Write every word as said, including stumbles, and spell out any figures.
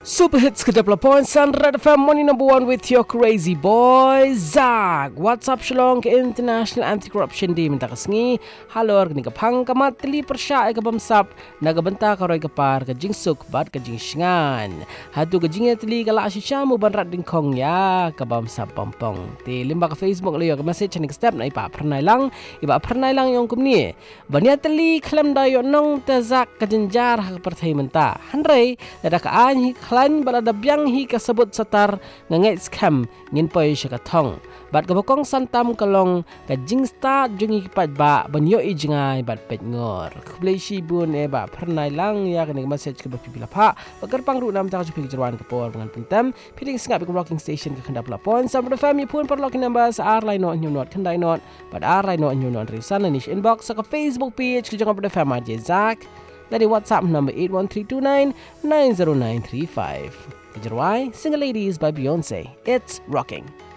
Super hits ke double point Red F M money number one with your crazy boy Zag. What's up Shillong ke International Anti-Corruption Day minta kesengi. Halo ni kapang kamat teli persya ke bamsap naga benta karoi kapar ke jingsuk bat ke jingsngan. Hatu ke jingnya teli kala asisya mu banrat dingkong ya ke bamsap pompong. Ti limba ke Facebook leo ke message ni ke step na ipa pernai lang ipa pernai lang yang kumni. Bania teli klem dayo nong tezak ke jenjar ke pertai menta. Hanrei ada ke anhi Klan balada biang hi kasebut satar ngangai scam ngin poi syakatong. Bat kabokong santam kalong ka jingsta jungi kipat ba banyo i jingai bat pet ngor. Kublai shi bun e ba pernai lang ya kena message ke bapipila pa. Bakar pang ru nam ta jupi jerwan ke por dengan pentam. Piling singap ke rocking station ke kendap lapon. Sampai family pun per locking number sa ar line not new not kendai not. Bat ar line not new not risan nish inbox sa ka Facebook page ke jangan pada family je Zak. Dari WhatsApp number eight one three two nine nine zero nine three five. Kejarwai, Single Ladies by Beyonce. It's rocking.